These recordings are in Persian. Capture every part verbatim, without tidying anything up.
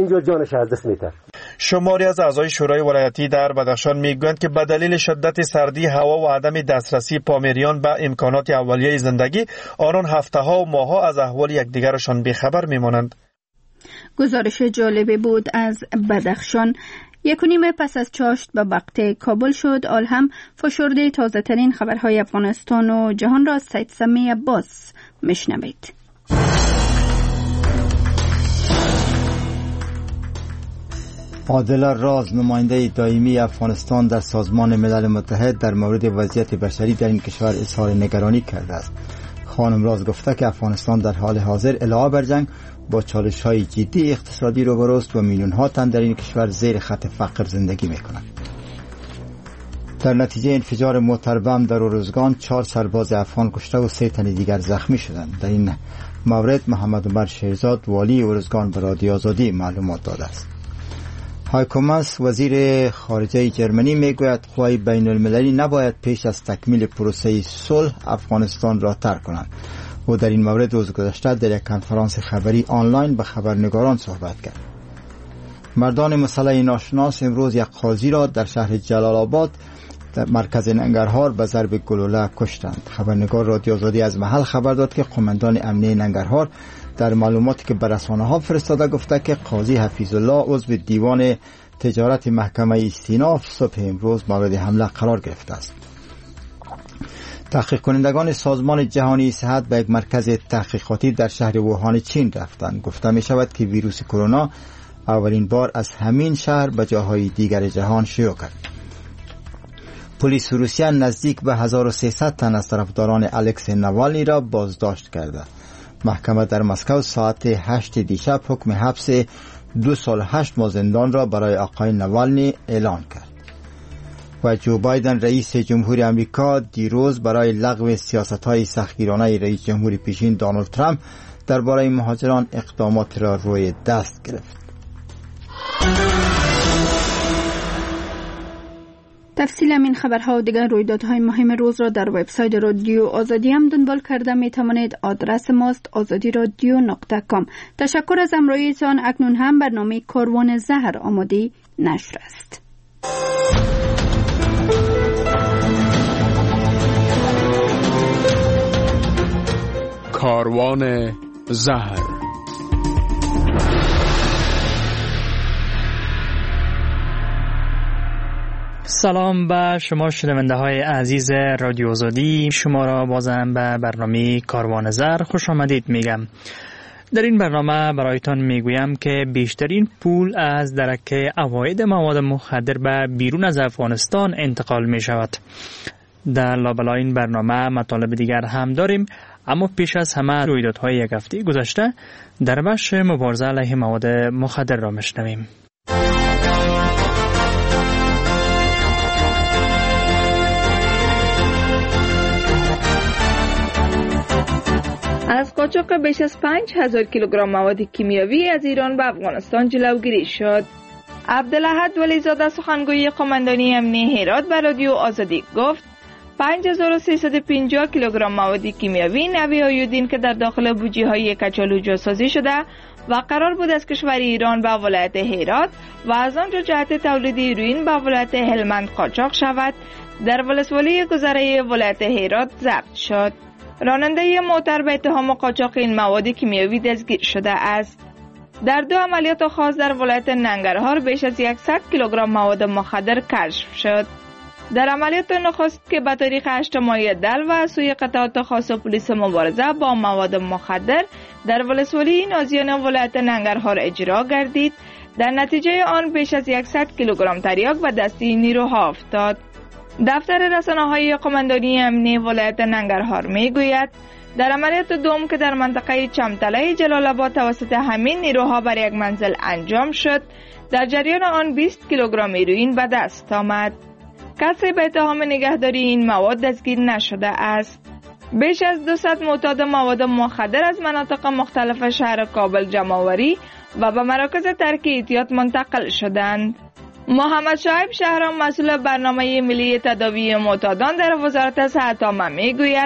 اینجا جانش از دست میتر. شماری از اعضای شورای ولایتی در بدخشان میگویند که به دلیل شدت سردی هوا و عدم دسترسی پامیریان به امکانات اولیه زندگی، آنان هفته ها و ماه ها از احوال یکدیگرشان بیخبر میمانند. گزارش جالبی بود از بدخشان. یک و نیم پس از چاشت به وقت کابل شد. آل هم فشرده تازه ترین خبرهای افغانستان و جهان را سید سمی عباس میشنوید. عادل راز، نماینده دائمی افغانستان در سازمان ملل متحد، در مورد وضعیت بشری در این کشور اظهار نگرانی کرده است. خانم راز گفته که افغانستان در حال حاضر علاوه بر جنگ با چالش‌های جدی اقتصادی روبرو است و میلیون‌ها تن در این کشور زیر خط فقر زندگی می‌کنند. در نتیجه انفجار موتر بم در اروزگان چهار سرباز افغان کشته و سه تن دیگر زخمی شدند. در این مورد محمد عمر شیرزاد، والی اروزگان، به رادیو آزادی معلومات داده است. هایکو ماس، وزیر خارجه جرمنی، میگوید قوای بین المللی نباید پیش از تکمیل پروسه صلح افغانستان را ترک کنند. او در این مورد روز گذشته در یک کنفرانس خبری آنلاین به خبرنگاران صحبت کرد. مردان مسلح ناشناس امروز یک قاضی را در شهر جلال آباد در مرکز ننگرهار به ضرب گلوله کشتند. خبرنگار رادیو آزادی از محل خبر داد که قماندان امنیه ننگرهار در معلوماتی که به رسانه‌ها فرستاده گفته که قاضی حفیظ الله عضو دیوان تجارت محکمه استیناف صبح امروز مورد حمله قرار گرفته است. تحقیق کنندگان سازمان جهانی صحت به یک مرکز تحقیقاتی در شهر ووهان چین رفتند. گفته می شود که ویروس کرونا اولین بار از همین شهر به جاهای دیگر جهان شیوع کرد. پلیس روسیه نزدیک به هزار و سیصد تن از طرفداران الکس نوالنی را بازداشت کرده. محکمه در مسکو ساعت هشت دیشب حکم حبس دو سال هشت ماه زندان را برای آقای نوالنی اعلان کرد. و جو بایدن رئیس جمهوری آمریکا دیروز برای لغو سیاست‌های سختگیرانه رئیس جمهوری پیشین دونالد ترامپ درباره مهاجران اقدامات را روی دست گرفت. تفصیل این خبرها و دیگر رویدادهای مهم روز را در وبسایت رادیو آزادی هم دنبال کرده می توانید. آدرس ماست آزادی رادیو نقطه کام. تشکر از همراهیتان. اکنون هم برنامه کاروان زهر آماده نشر است. کاروان زهر. سلام به شما شنونده های عزیز رادیو آزادی. شما را بازم به برنامه کاروان زهر خوش آمدید میگم. در این برنامه برایتان میگویم که بیشترین پول از درک عواید مواد مخدر به بیرون از افغانستان انتقال می شود. در لابلای این برنامه مطالب دیگر هم داریم، اما پیش از همه رویدادهای یک هفته گذشته در بخش مبارزه علیه مواد مخدر را میشنویم. از قاچاق بیش از پنج هزار کیلوگرم مواد کیمیاوی از ایران به افغانستان جلوگیری شد. عبدالاحد ولیزاده سخنگوی قماندانی امنیه هرات به رادیو آزادی گفت پنج هزار و سیصد و پنجاه کیلوگرم مواد کیمیاوی نوی آیودین که در داخل بوجی‌های کچالو جاسازی شده و قرار بود از کشور ایران به ولایت هرات و از آنجا جهت تولید هیروئین به ولایت هلمند قاچاق شود، در ولسوالی گذره ولایت هرات ضبط شد. راننده موتر به اتهام قاچاق این مواد کیمیاوی دستگیر شده است. در دو عملیات خاص در ولایت ننگرهار بیش از صد کیلوگرم مواد مخدر کشف شد. در عملیات نخست که به تاریخ هشت ماه دل و سوی قطعات خاص پلیس مبارزه با مواد مخدر در ولسوالی نازیان ولایت ننگرهار اجرا گردید، در نتیجه آن بیش از صد کیلوگرم تریاک به دست نیروها افتاد. دفتر رسانه‌های قماندانی امنیه ولایت ننگرهار میگوید در عملیات دوم که در منطقه چمتله جلال آباد توسط همین نیروها بر یک منزل انجام شد، در جریان آن بیست کیلوگرم هیروئین به دست آمد. کسی به اتهام نگهداری این مواد دستگیر نشده است. بیش از دویست معتاد مواد مخدر از مناطق مختلف شهر کابل جمع‌آوری و به مراکز ترک احتیاط منتقل شدند. محمد شعیب شهرام مسئول برنامه ملی تداوی معتادان در وزارت صحت عامه میگوید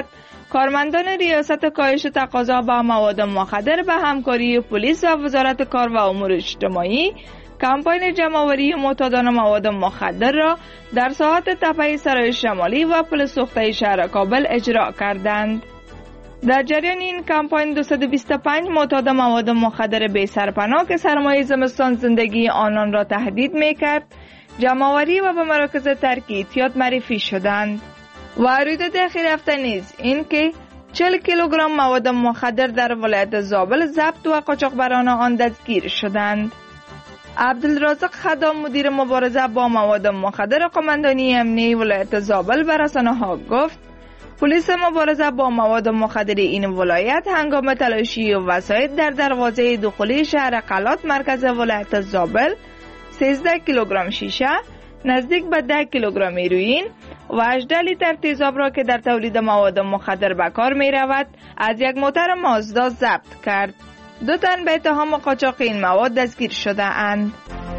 کارمندان ریاست کاهش تقاضا به مواد مخدر به همکاری پلیس و وزارت کار و امور اجتماعی کمپاین جمع‌آوری معتادان مواد مخدر را در ساحات تپه سرای شمالی و پل سوخته شهر کابل اجرا کردند. در جریان این کمپاین دویست و بیست و پنج معتاد مواد مخدر بی سرپناه که سرمایه زمستان زندگی آنان را تهدید می‌کرد، جمع‌آوری و به مراکز ترک اعتیاد معرفی شدند. و رویداد اخیر هفته نیز این که چهل کیلوگرم مواد مخدر در ولایت زابل ضبط و قاچاقبران آن دستگیر شدند. عبدالرازق خدام مدیر مبارزه با مواد مخدر قماندانی امنیتی ولایت زابل به رسانه‌ها گفت پلیس مبارزه با مواد مخدر این ولایت هنگام تلاشی و وسایل در دروازه دخولی شهر قلات مرکز ولایت زابل سیزده کیلوگرم شیشه، نزدیک به ده کیلوگرم هیروئین و هجده لیتر تیزاب را که در تولید مواد مخدر به کار می رود از یک موتر مازدا ضبط کرد. دو تن به اتهام قاچاق این مواد دستگیر شده اند.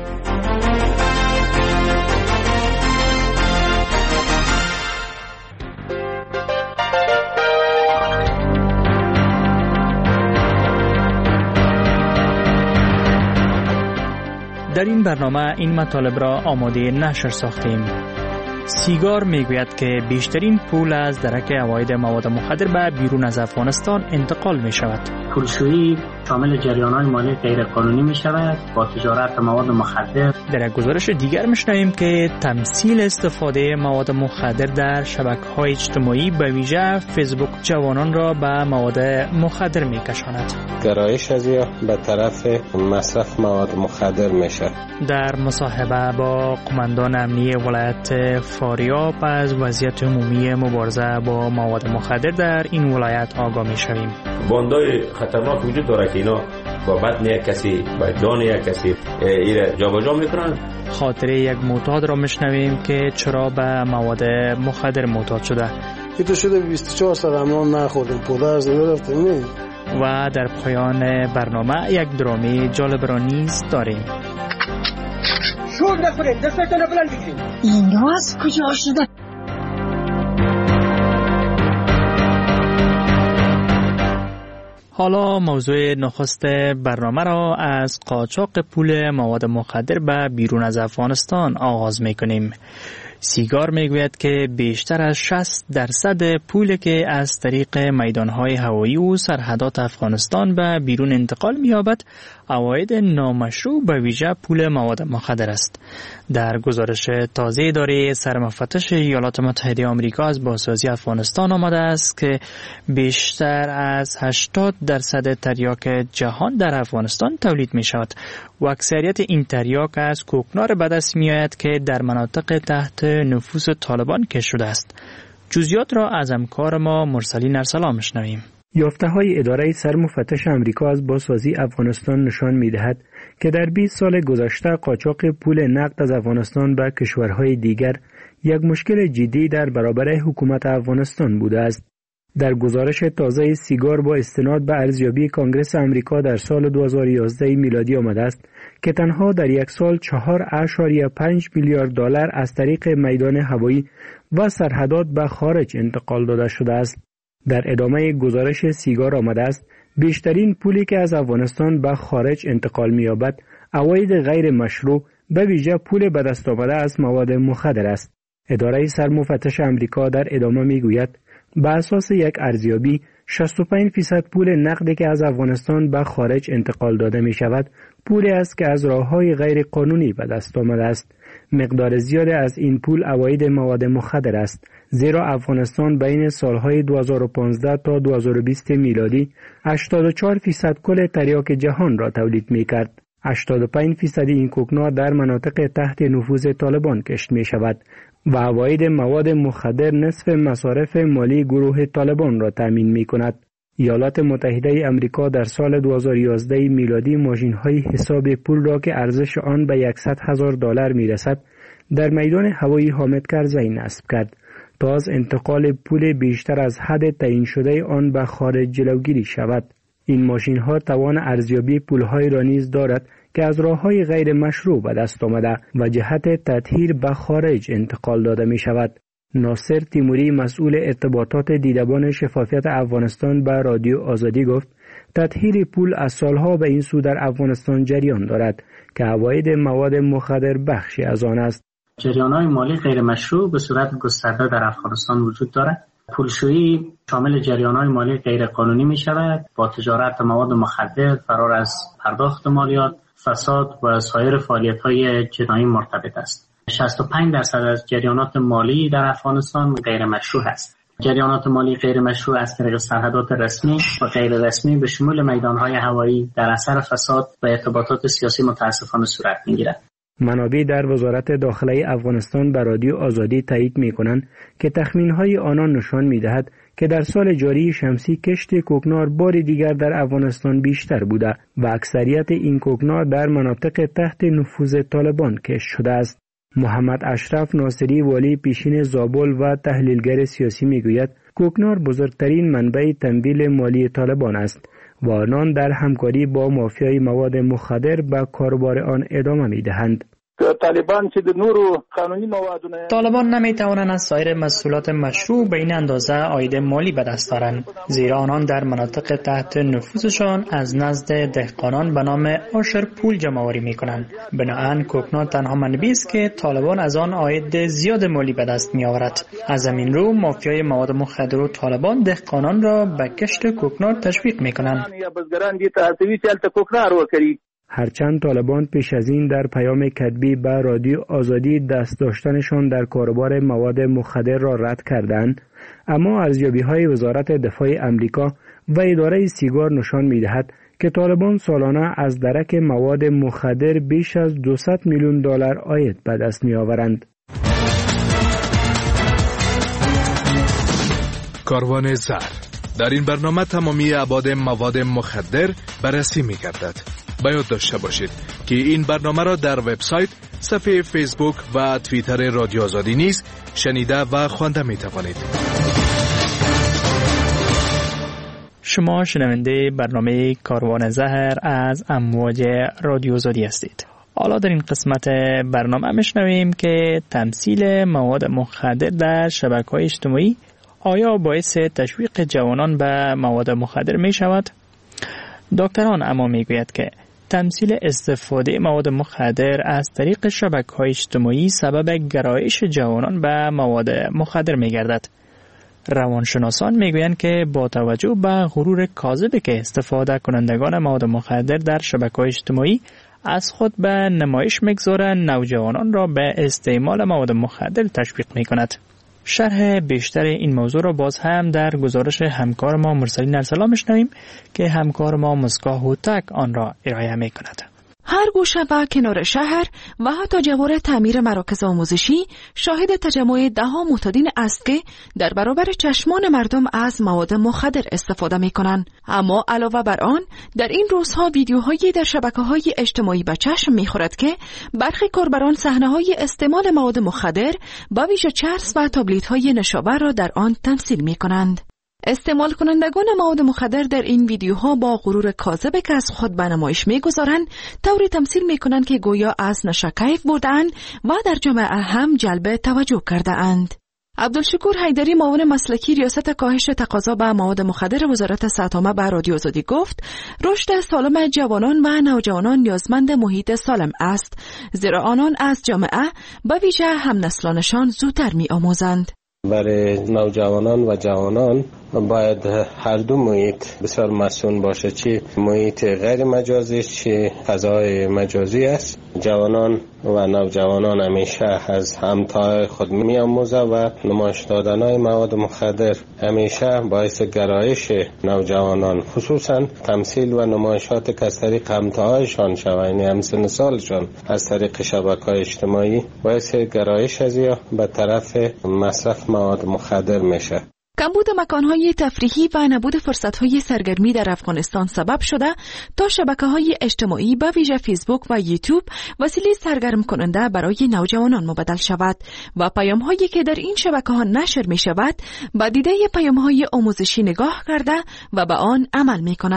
در این برنامه این مطالب را آماده نشر ساختیم. سیگار میگوید که بیشترین پول از درک عواید مواد مخدر به بیرون از افغانستان انتقال می شود. پولشویی شامل جریان‌های مالی غیرقانونی می شود با تجارت مواد مخدر. در یک گزارش دیگر میشنویم که تمثیل استفاده مواد مخدر در شبکه‌های اجتماعی به ویژه فیسبوک جوانان را به مواد مخدر میکشاند. گرایش از یا به طرف مصرف مواد مخدر میشه. در مصاحبه با قماندان امنیتی ولایت فاریاب از وضعیت عمومی مبارزه با مواد مخدر در این ولایت آگاه میشویم. باندای خطرناک وجود داره که اینا با بدن یک کسی با جان یک کسی ایره جابجا میکنن. خاطره یک معتاد را میشنویم که چرا به مواد مخدر معتاد شده. تو شده بیست و چهار سال امام نخوردیم پدر زنده رفتیم. و در پایان برنامه یک درامی جالب را نیز داریم. شور نخورید، دستتون رو بلند بگیرید. اینا از کجا شده؟ حالا موضوع نخست برنامه را از قاچاق پول مواد مخدر به بیرون از افغانستان آغاز می‌کنیم. سیگار میگوید که بیشتر از شصت درصد پولی که از طریق میدانهای هوایی و سرحدات افغانستان به بیرون انتقال می‌یابد عواید نامشروع به ویژه پول مواد مخدر است. در گزارش تازه اداره سرمفتش ایالات متحده آمریکا از بازسازی افغانستان آمده است که بیشتر از هشتاد درصد تریاک جهان در افغانستان تولید می شود و اکثریت این تریاک از کوکنار به دست می آید که در مناطق تحت نفوذ طالبان کش شده است. جزئیات را از همکار ما مرسلین ارسلان میشنویم. یافته‌های اداره سرمفتش آمریکا از بازسازی افغانستان نشان می‌دهد که در بیست سال گذشته قاچاق پول نقد از افغانستان به کشورهای دیگر یک مشکل جدی در برابر حکومت افغانستان بوده است. در گزارش تازه سیگار با استناد به ارزیابی کانگرس آمریکا در سال دو هزار و یازده میلادی آمده است که تنها در یک سال چهار اشاریه پنج میلیارد دلار از طریق میدان هوایی و سرحدات به خارج انتقال داده شده است. در ادامه گزارش سیگار آمده است بیشترین پولی که از افغانستان به خارج انتقال می‌یابد عواید غیر مشروع به ویژه پول به دست آمده از مواد مخدر است. اداره سرمفتش آمریکا در ادامه میگوید به اساس یک ارزیابی شصت و پنج درصد پول نقدی که از افغانستان به خارج انتقال داده می شود پولی است که از راه‌های غیر قانونی به دست آمده است. مقدار زیاد از این پول عواید مواد مخدر است، زیرا افغانستان بین سالهای دو هزار و پانزده تا دو هزار و بیست میلادی هشتاد و چهار درصد کل تریاک جهان را تولید می کرد. هشتاد و پنج درصد این کوکنار در مناطق تحت نفوذ طالبان کشت می شود و عواید مواد مخدر نصف مصارف مالی گروه طالبان را تامین می کند. ایالات متحده امریکا در سال دو هزار و یازده میلادی ماشین‌های حساب پول را که ارزش آن به صد هزار دلار می‌رسد در میدان هوایی حامد کرزی نصب کرد تا از انتقال پول بیشتر از حد تعیین شده آن به خارج جلوگیری شود. این ماشین‌ها توان ارزیابی پول‌های را نیز دارد که از راه‌های غیر مشروع به دست آمده و جهت تطهیر به خارج انتقال داده می‌شود. ناصر تیموری مسئول ارتباطات دیدبان شفافیت افغانستان به رادیو آزادی گفت تطهیر پول از سالها به این سو در افغانستان جریان دارد که عواید مواد مخدر بخشی از آن است. جریان‌های مالی غیر مشروع به صورت گسترده در افغانستان وجود دارد. پولشویی شامل جریان‌های مالی غیر قانونی می شود با تجارت مواد مخدر، فرار از پرداخت مالیات، فساد و سایر فعالیت‌های جنایی مرتبط است. شصت و پنج درصد از جریانات مالی در افغانستان غیر مشروع است. جریانات مالی غیر مشروع از طریق سرحدات رسمی و غیر رسمی به شمول میدان‌های هوایی در اثر فساد و ارتباطات سیاسی متاسفانه صورت می‌گیرد. منابع در وزارت داخله افغانستان به رادیو آزادی تایید می‌کنند که تخمین‌های آنان نشان می‌دهد که در سال جاری شمسی کشت کوکنار بار دیگر در افغانستان بیشتر بوده و اکثریت این کوکنار در مناطق تحت نفوذ طالبان کشت شده است. محمد اشرف ناصری والی پیشین زابل و تحلیلگر سیاسی میگوید کوکنار بزرگترین منبع تمویل مالی طالبان است و آنان در همکاری با مافیای مواد مخدر به کاروبار آن ادامه میدهند. طالبان چې د نورو قانوني موادونه طالبان نمیتوانند از سایر محصولات مشروع به این اندازه عاید مالی به دست دارند، زیرا آنان در مناطق تحت نفوذشان از نزد دهقانان به نام عاشر پول جمع آوری میکنند. بنابراین کوکنار تنها منبعی است که طالبان از آن عاید زیاد مالی به دست میآورد. از همین رو مافیای مواد مخدر و طالبان دهقانان را به کشت کوکنار تشویق میکنند. هرچند طالبان پیش از این در پیام کتبی به رادیو آزادی دست داشتنشان در کاروبار مواد مخدر را رد کردند، اما ارزیابی‌های وزارت دفاع امریکا و اداره سیگار نشان می‌دهد که طالبان سالانه از درک مواد مخدر بیش از دویست میلیون دلار عاید به دست می‌آورند. کاروان زر. در این برنامه تمامی ابعاد مواد مخدر بررسی می‌گردد. باید داشته باشید که این برنامه را در وبسایت، صفحه فیسبوک و توییتر رادیو آزادی نیز شنیده و خوانده می توانید. شما شنونده برنامه کاروان زهر از امواج رادیو آزادی هستید. حالا در این قسمت برنامه میشنویم که تمثیل مواد مخدر در شبکه‌های اجتماعی آیا باعث تشویق جوانان به مواد مخدر می شود؟ دکتران اما میگوید که تمثیل استفاده مواد مخدر از طریق شبکه‌های اجتماعی سبب گرایش جوانان به مواد مخدر می‌گردد. روانشناسان میگویند که با توجه به غرور کاذبی که استفاده کنندگان مواد مخدر در شبکه‌های اجتماعی از خود به نمایش می‌گذارند، نوجوانان را به استعمال مواد مخدر تشویق می‌کند. شرح بیشتر این موضوع را باز هم در گزارش همکار ما مرسلین ارسلان میشنویم که همکار ما مسکا هوتک آن را ارائه می کند. هر گوشه و کنار شهر و حتی جوار تعمیر مراکز آموزشی شاهد تجمع ده‌ها معتادین است که در برابر چشمان مردم از مواد مخدر استفاده می کنند. اما علاوه بر آن در این روزها ویدیوهایی در شبکه‌های اجتماعی به چشم می‌خورد که برخی کاربران صحنه‌های استعمال مواد مخدر با ویژه چرس و تابلت‌های نشابر را در آن تمثیل می‌کنند. استعمال کنندگان مواد مخدر در این ویدیوها با غرور کاذب که از خود به نمایش می‌گذارند طوری تمثیل می‌کنند که گویا از نشه کیف برده‌اند و در جامعه هم جلب توجه کرده‌اند. عبدالشکور حیدری معاون مسلکی ریاست کاهش تقاضا به مواد مخدر وزارت صحت عامه به رادیو آزادی گفت رشد سالم جوانان و نوجوانان نیازمند محیط سالم است، زیرا آنان از جامعه به ویژه همنسلانشان زودتر می‌آموزند. برای نوجوانان و جوانان باید هر دو محیط بسیار مسئول باشه، چه محیط غیر مجازی چه فضای مجازی است. جوانان و نوجوانان همیشه از همتای خود می آموزه و نمایش دادن مواد مخدر همیشه باعث گرایش نوجوانان، خصوصا تمثیل و نمایشات که از طریق همتایشان شود، یعنی همسن سالشان از طریق شبکه‌های اجتماعی باعث گرایش از یا به طرف مصرف مواد مخدر میشه. کمبود مکان‌های تفریحی و نبود فرصت‌های سرگرمی در افغانستان سبب شده تا شبکه‌های اجتماعی به ویژه فیسبوک و یوتیوب وسیله سرگرم کننده برای نوجوانان مبدل شود و پیام‌هایی که در این شبکه‌ها نشر می‌شود با دیده پیام‌های آموزشی نگاه کرده و به آن عمل می‌کنند.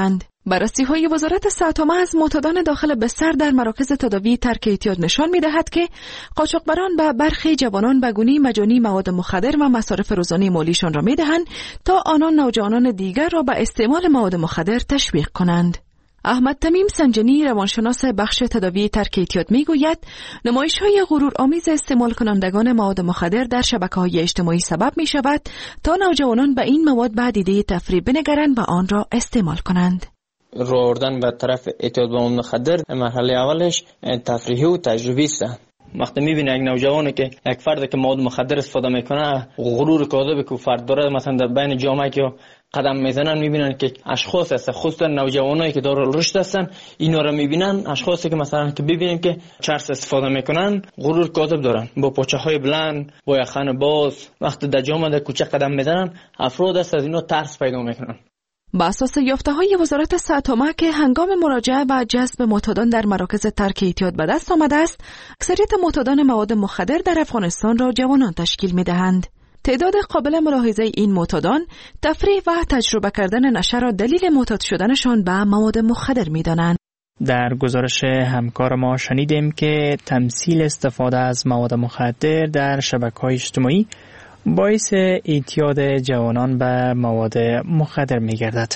بررسی‌های وزارت صحت عامه از معتادان داخل بستر در مراکز تداوی ترک اعتیاد نشان می‌دهد که قاچاقبران به برخی جوانان به گونه مجانی مواد مخدر و مصارف روزانه مالیشان را می‌دهند تا آنان نوجوانان دیگر را به استعمال مواد مخدر تشویق کنند. احمد تمیم سنجنی، روانشناس بخش تداوی ترک اعتیاد میگوید نمایش‌های غرورآمیز استعمال کنندگان مواد مخدر در شبکه‌های اجتماعی سبب می‌شود تا نوجوانان به این مواد به دیده تفریح بنگرند و آن را استعمال کنند. رو آوردن به طرف اعتیاد به مواد مخدر مرحله اولش تفریحی و تجربی است. وقتی میبینه یک نوجوانی که یک فرد که مواد مخدر استفاده میکنه، غرور کاذبی که فرد داره مثلا در بین جامعه که قدم میزنن، میبینن که اشخاص هستن، خصوصا نوجوانایی که دارن رشد هستن، اینا رو میبینن اشخاصی که مثلا که ببینیم که چرس استفاده میکنن، غرور کاذب دارن، با پاچه های بلند، با یخن باز، وقتی در جامعه در کوچه قدم میزنن، افراد است از اینا ترس پیدا میکنن. با اساس یافته‌های وزارت صحت عامه که هنگام مراجعه و جذب معتادان در مراکز ترک اعتیاد به دست آمده است، اکثریت معتادان مواد مخدر در افغانستان را جوانان تشکیل می‌دهند. تعداد قابل ملاحظه این معتادان تفریح و تجربه کردن نشه را دلیل معتاد شدنشان به مواد مخدر می‌دانند. در گزارش همکار ما شنیدیم که تمثیل استفاده از مواد مخدر در شبکه‌های اجتماعی باعث اعتیاد جوانان به مواد مخدر می گردد.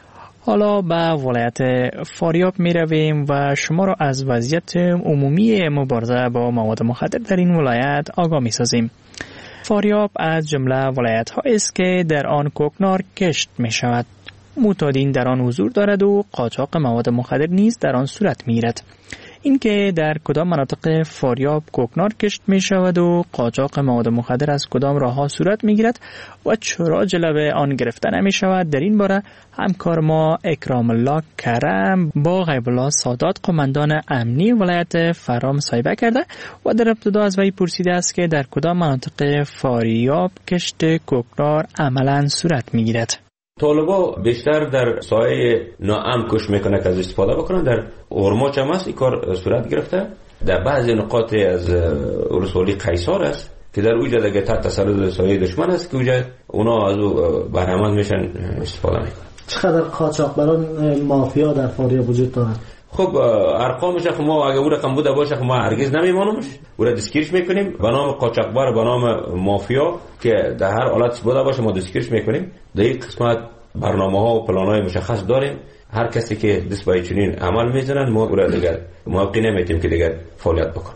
حالا به ولایت فاریاب می رویم و شما را از وضعیت عمومی مبارزه با مواد مخدر در این ولایت آگاه می سازیم. فاریاب از جمله ولایت ها است که در آن کوکنار کشت می شود. معتادین در آن حضور دارد و قاچاق مواد مخدر نیز در آن صورت می گیرد. اینکه در کدام مناطق فاریاب کوکنار کشت می شود و قاچاق مواد مخدر از کدام راه ها صورت می گیرد و چرا جلوه آن گرفته نمی شود، در این باره همکار ما اکرام الله کرم با غیب الله سادات قماندان امنی ولایت فرا مصاحبه کرده و در ابتدا از وی پرسیده است که در کدام مناطق فاریاب کشت کوکنار عملا صورت می گیرد. طالبا بیشتر در سایه ناام کش میکنه که از استفاده بکنن. در اورماچ هم هست این کار صورت گرفته. در بعضی نقاط از ولسوالی قیصار است که در اوجه دیگه تحت تسلط سایه دشمن است که اوجه اونا از او بهره‌مند میشن استفاده میکنن. چقدر قاچاقبران مافیا در فاریاب وجود دارند؟ خب ارقامش خب ما اگه او رقم بوده باشه خب ما هرگز نمیمانمش، او را دستگیرش میکنیم به نام قاچاقبر، به نام مافیا که در هر حالت بوده باشه ما دستگیرش میکنیم. در این قسمت برنامه‌ها و پلان‌های مشخص داریم. هر کسی که دست به چنین عمل میزنن ما او را دیگر موقع نمیتیم که دیگر فعالیت بکنه.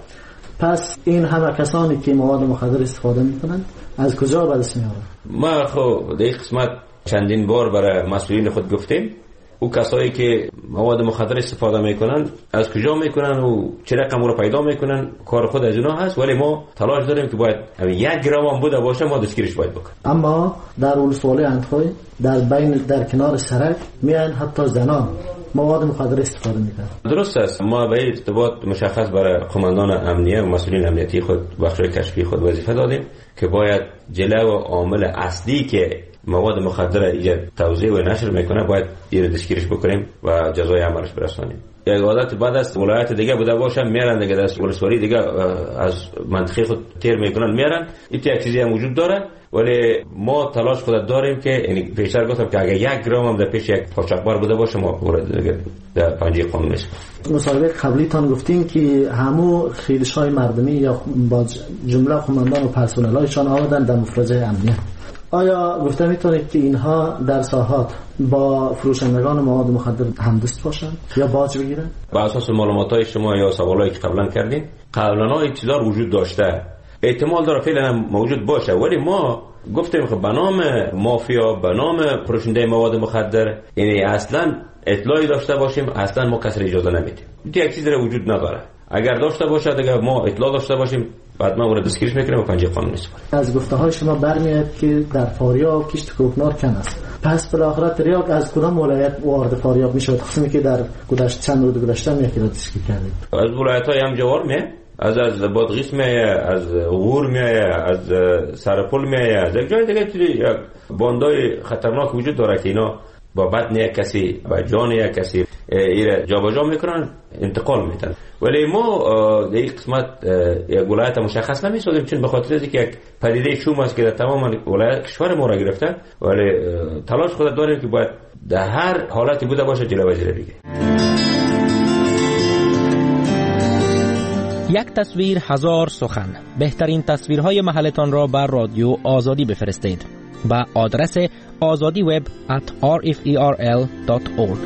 پس این همه کسانی که مواد مخدر استفاده میکنن از کجا به دست میارن؟ ما خب در این قسمت چندین بار برای مسئولین خود گفتیم او کسایی که مواد مخدر استفاده میکنن از کجا میکنن و چه رقم رو پیدا میکنن کار خود از اونا هست، ولی ما تلاش داریم که باید یک گرم هم بوده باشه ما دستگیرش باید بکنیم. اما در ولسوالی اندخوی در بین در کنار سرک میان حتی زنان مواد مخدر استفاده میکنن. درست است. ما به ارتباط مشخص برای قماندان امنیه و مسئولین امنیتی خود بخشای کشفی خود وظیفه دادیم که باید جلو عامل اصلی که مواد مخدر ایجاد توزیع و نشر میکنه باید این دستگیرش بکنیم و جزای عملش برسانیم. یک عادت بعد از ولایت دیگه بوده باشه میارن دیگه دست ولسوالی دیگه از منطقه خود تیر میکنن میارن. این یک چیزی هم وجود داره ولی ما تلاش خود داریم که یعنی پیشتر گفتم که اگه یک گرم هم در پیش یک قاچاقبر بوده باشه ما دیگه در پنجه قانون میشه. مصاحبه قبلی تان گفتین که همو خیلش‌های مردمی یا با جمله قماندان و پرسنل‌هایشان آمدن در مفرزه امنیت. آیا گفته میتونید که اینها در ساحات با فروشندگان مواد مخدر همدست باشن یا باج بگیرن؟ با اساس معلومات‌های شما یا سوالایی که قبلا کردین قبلا اطلاع وجود داشته، احتمال داره فعلا موجود باشه، ولی ما گفتیم که به نام مافیا به نام فروشنده مواد مخدر یعنی اصلا اطلاعی داشته باشیم اصلا ما کسی اجازه نمیدیم. این یک چیزی وجود نداره. اگر داشته باشه دیگه ما اطلاع داشته باشیم بعد ما اون رو دستگیرش میکنیم و پنجه قانون میسپاریم. از گفته های شما برمیاد که در فاریاب کشت کوکنار کم است. پس بالاخره تریاک از کدام ولایت وارد فاریاب میشه؟ تقسیمی که در گذشته چند روز گذشته یکی را دستگیر کردید. از ولایت‌های هم جوار میه، از از بادغیس میه، از غور میه، از سرپل میه، از یک جای دیگه چیزی باندای خطرناک وجود داره که اینا با بدن یک کسی با جان یک کسی ایره جابجا میکنن انتقال میدن. ولی ما در این قسمت یک ولایت مشخص نمیسازیم چون به خاطر اینکه یک پدیده شوم است که در تمام ولایت کشور ما را گرفته، ولی تلاش خود داریم که باید در هر حالتی بوده باشه جلوی بگیره. یک تصویر هزار سخن. بهترین تصویرهای محلتان را بر رادیو آزادی بفرستید با آدرس آزادی وب ات آر اف ای آر ال دات اورگ.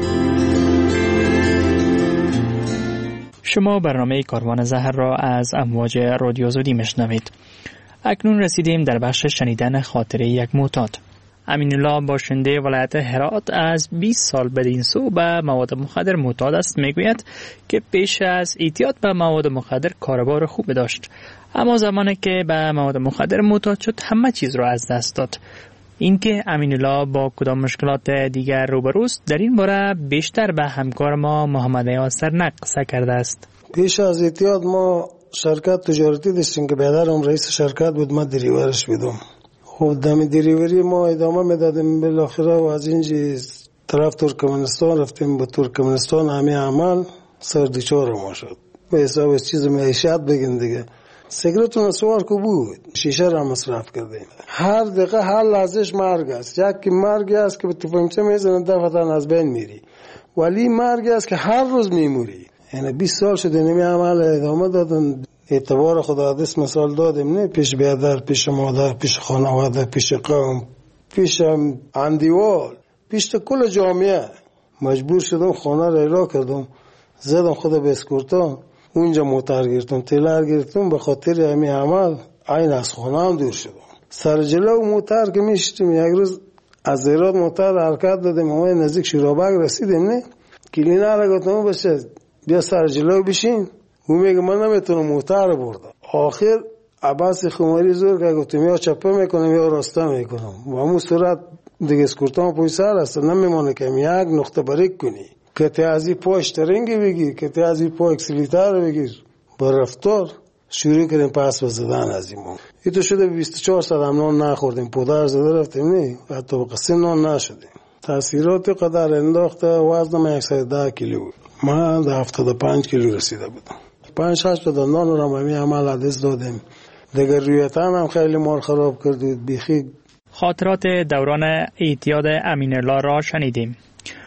شما برنامه کاروان زهر را از امواج رادیو آزادی میشنوید. اکنون رسیدیم در بخش شنیدن خاطره یک معتاد. امین الله باشنده ولایت هرات از بیست سال بدین سو به مواد مخدر معتاد است. میگوید که پیش از اعتیاد به مواد مخدر کاربار خوب داشت، اما زمانی که به مواد مخدر معتاد شد همه چیز را از دست داد. اینکه امین الله با کدام مشکلات دیگر روبروست در این باره بیشتر به همکار ما محمد یاسر نقصه کرده است. پیش از اعتیاد ما شرکت تجارتی داشتیم که بیادرم رئیس شرکت بود، ما دریورش بودم. خب دم دریوری ما ادامه میدادیم، بالاخره و از اینجا طرف ترکمنستان رفتیم. به ترکمنستان همه عمل سردیچار ما شد به حساب چیز معیشت بگین دیگه. سیگرت و نسوار کو بود، شیشه را مصرف کردیم. هر دقیقه هر لحظهش مرگ است. یکی مرگ است که به تفنگچه میزنن دفعتاً از بین میری، ولی مرگ است که هر روز میموری. یعنی بیست سال شده نمی عمل ادامه دادن. اعتبار خدا دست مثال دادیم، نه پیش بیادر، پیش مادر، پیش خانواده، پیش قوم، پیش اندیوال، پیش کل جامعه. مجبور شدم خانه را ایرا کردم، زدم خدا به اسکورتا، اونجا موتر گرفتم، تیلر گرفتم. به خاطر همین عمل عین از خانه هم دور شدم. سر جلو موتر که میشتیم، یک روز از ایراد موتر حرکت دادیم، ما نزدیک شورابک رسیدیم، نه کلینر را گفتم بشه بیا سر جلو بشین. او میگه من نمیتونم موتر بردم. آخر عباس خماری زور که گفتم یا چپه میکنم یا راسته میکنم. و همون صورت دیگه اسکورتان پوی سر هست، نمیمونه که یک نقطه بریک کنی که تی از این پا اشترنگی بگیر، که تی از این پا اکسلیتر بگیر. با رفتار شروع کردیم پس بزدن از این مون. ای تو شده بیست و چهار سال هم نان نخوردیم، پودر زده رفتیم، نه حتی قسم نان نشدیم. تاثیرات قدر انداخته. وزنم صد و ده کیلو بود، من ده هفتاد و پنج کیلو رسیده بودم. پنج شش تا نان رو همین عمل عدس دادیم دیگر. رویتن هم خیلی مار خراب کردید بیخی. خاطرات دوران اعتیاد امین الله را شنیدیم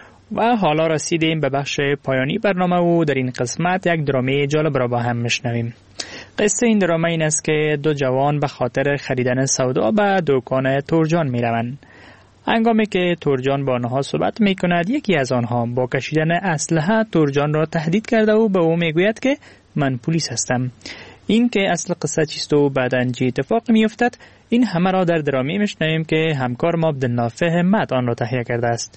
و حالا رسیدیم به بخش پایانی برنامه و در این قسمت یک درامه جالب را با هم میشنویم. قصه این درامه این است که دو جوان به خاطر خریدن سودا به دکان تورجان می روند. هنگامی که تورجان با آنها صحبت می کند، یکی از آنها با کشیدن اسلحه تورجان را تهدید کرده و به او می گوید که من پلیس هستم. این که اصل قصه چیست و بعداً چه اتفاقی می افتد، این همه را در درامی میشنویم که همکار ما عبدالنافع همت آن را تهیه کرده است.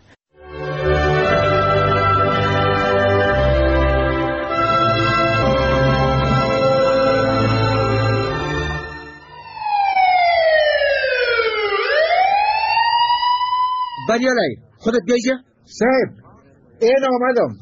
بریالای خودت بیایجا صاحب. این آمدم.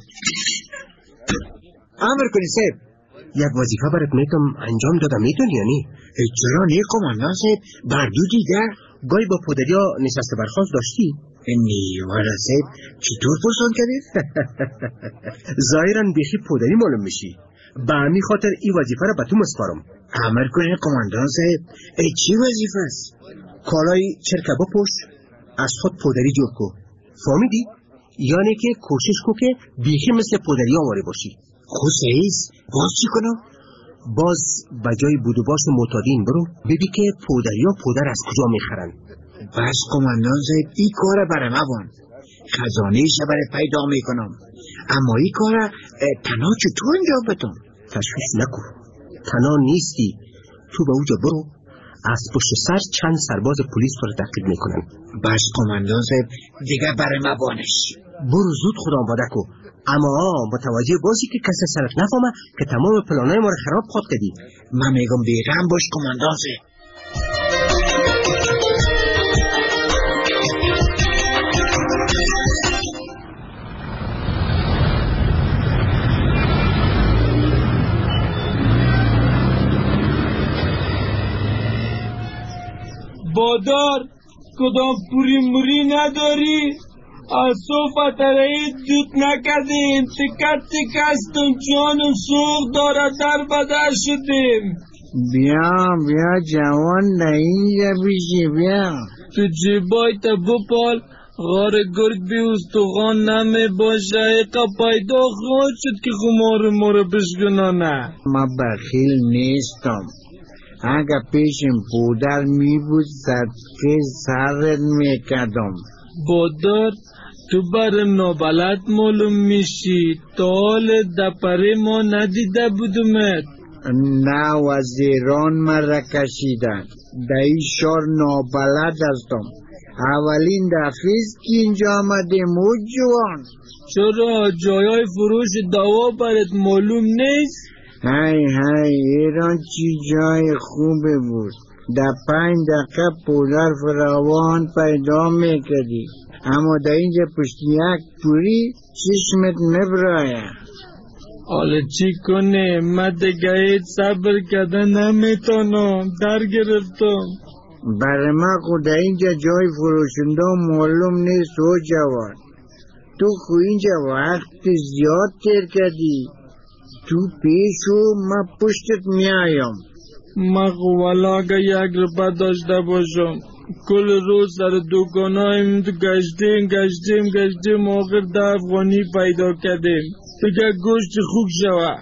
امر کنی صاحب. یک وظیفه برات میتونم انجام دادم، میتونی یا نی؟ چرا نی کماندان صاحب؟ بردو دیگر گاهی با پدریا نشسته برخواست داشتی؟ نی والا صاحب چطور پرسان کردی؟ ظاهرا بیخی پدری معلوم میشی. به همین خاطر این وظیفه را به تو مسپارم. امر کنی کماندان صاحب. ای چی وظیفه است؟ کالای چرکبا پوش، از خود پدری جور کو. فهمیدی؟ یعنی که کوشش کو که بیخی مثل پدری آواره باشی. خوش رئیس باز چی کنم؟ باز بجای بودو باش معتادین برو ببی که پودریا پودر از کجا میخرن. بس کماندان زید این کار برای موان خزانه شبر پیدا میکنم، اما این کار تنها چطور انجام بدم؟ تشویش نکن، تنها نیستی. تو به اوجا برو، از پشت سر چند سرباز پلیس رو تعقیب میکنن. بس کماندان زید دیگه برای موانش برو زود خدا آماده کو. اما متوجه باشی که کسی سرت نفهمه که تمام پلانای ما رو خراب خود کردی. من میگم بیغم باش کماندانسه. بادار کدام پوری موری نداری؟ از صوفت رایی دوت نکردیم، تکت تکستم جانم سوخ داره در بدر شدیم. بیا بیا جوان نه اینجا بیشی بیا. تو جیبای تا بپال غار گرگ بی استخوان نمی باشه. ایقا پیدا خواهد شد که خمار ما رو بشکنانه. ما بخیل نیستم. اگه پیشم پودر می بود صدقه سرت می کدم. بادر تو برم نابلد معلوم میشی. تا حال دپره ما ندیده بودمت. نه وزیران مرا کشیدن. در این شهر نابلد هستم. اولین دفعیست که اینجا آمدیم و جوان. چرا جایای فروش دوا برات معلوم نیست؟ های های ایران چی جای خوبه بود. در پنج دقیقه پودر فراوان پیدا میکردی. اما در اینجا پشت یک پوری چشمت نبرایه. حالا چی کنه؟ من دیگه هیچ صبر کردن نمیتونم. در گرفتم. برای من خود در اینجا جای فروشنده معلوم نیست و جوان. تو خو اینجا وقت زیاد تیر کردی. تو پیشو من پشتت میایم. من خو والا اگه یک روپه داشته باشم کل روز سر دوکانایم تو گشتیم گشتیم گشتیم آخر ده افغانی پیدا کردیم. بگه گوشت خوب شوه.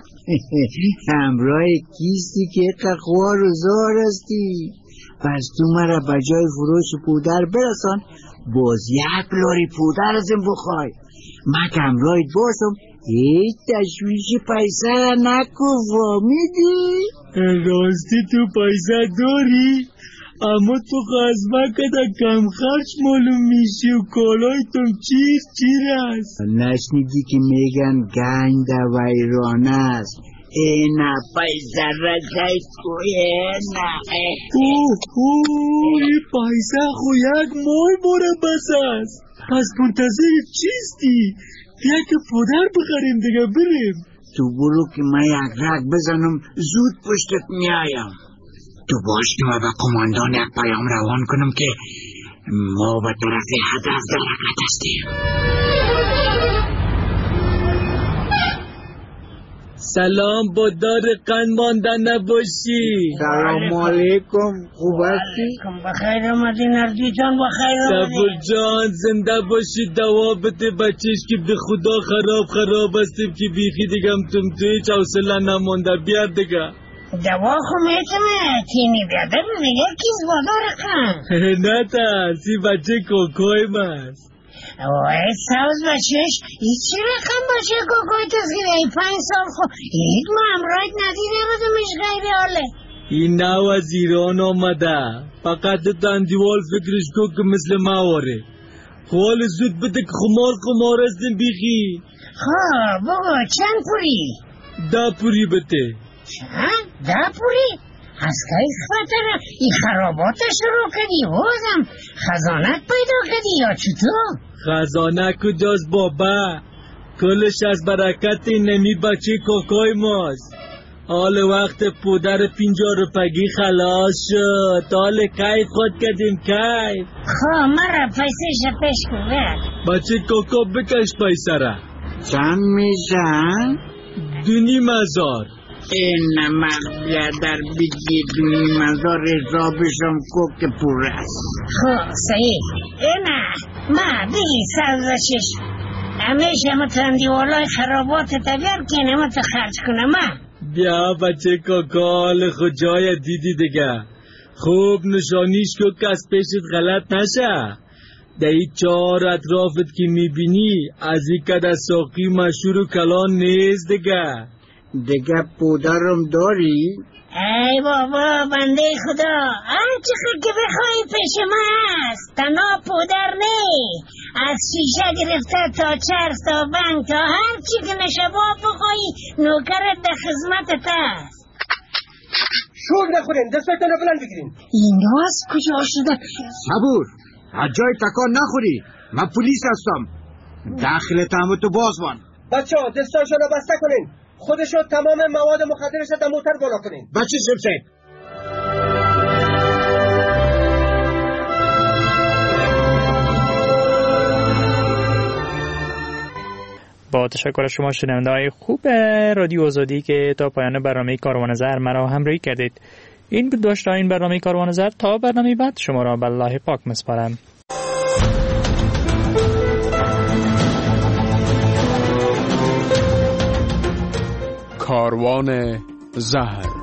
همراه کیستی که قخوار و زار هستی. پس تو مرا بجای فروش پودر برسان باز یک لاری پودر ازم بخوای. من که همراهت باشم هیچ تشویش پیسه نکو. فهمیدی؟ راستی تو پیسه داری؟ اما تو خزمه کده کم خرچ معلوم میشی و کالای تم چیر چیر است. نشنیدی که میگن گنج در ویران است. اینا پیسه را جای کوی اینا. اوه اوه این پیسه خو یک مال باره بس است. پس منتظر چیستی؟ یک پودر بخریم دیگه بریم. تو برو که من یک رگ بزنم زود پشتت میایم. تو باش که من به قماندان یک پیام روان کنم که ما به طرف هدف در حرکت هستیم. سلام با دار قند مانده نباشی. سلام علیکم. خوب هستی؟ بخیر آمدی نردی جان. بخیر آمدی صبر جان. زنده باشی. دوا بده بچهش که به خدا خراب خراب هستیم که بیخی دیگم تم تو هیچ حوصله نمانده. بیار دیگه دوا خو میتونه تینی بیاده بمیگه کیز بادار قند. نه ترسی بچه کوکوی مست. وای سوز بچهش ای چی رقم بچه کوکوی تزگیره ای پنج سال خو اید ما امرایت ندیده بودمش غیری حاله. این نو از ایران آمده. فقط دندیوال فکرش کو که مثل مواره. حال زود بده که خمار خمار هستیم بیخی. خواه بگو چند پوری؟ ده پوری بده. چند؟ ده پوری؟ از که خفتر ای خرابات شروع کردی بازم خزانت پیدا کردی یا چطور؟ خزانه کجاست بابا؟ کلش از برکت نمی بچه کوکوی ماست. حال وقت پودر پینجا روپگی خلاص شد. حال کیف خود کردیم کیف. خواه مرا پیسه شپش کرد. بچه کوکو بکش پیسه را. چند میشن؟ دونی مزار. این مغ بیادر بگی دونی مزار حسابشم کو که پور است. خواه صحیح. اینا ما بگی سرزشش همیشه متندی والای خرابات تبیر که نمت خرج کنم. بیا بچه کاکال خود جای دیدی دیگه. خوب نشانیش که کس پیشت غلط نشه. در این چهار اطرافت که میبینی از این کده ساقی مشهور و کلان نیست دیگه. دیگه پودرم داری؟ ای بابا بنده خدا هر چقدر که بخوایی پیش ما هست. تنها پودر نی از شیشه گرفته تا چرس تا بنگ تا هر چی که نشباب بخوایی نوکرت در خدمتت هست. شور نخورین دستتون رو بلند بگیرین. این از کجا شده؟ صبور از جای تکان نخوری. من پلیس هستم. داخل تامتو بازوان. بچه ها دستاشو رو بسته کنین. خودشو تمام مواد مخدرش در موتر بالا کنین. بچه شمسه با تشکر از شما شنونده های خوب رادیو آزادی که تا پایان برنامه کاروان زر مرا همراهی کردید. این بود داشته این برنامه کاروان زر. تا برنامه بعد شما را به الله پاک مسپارم. کاروان زهر.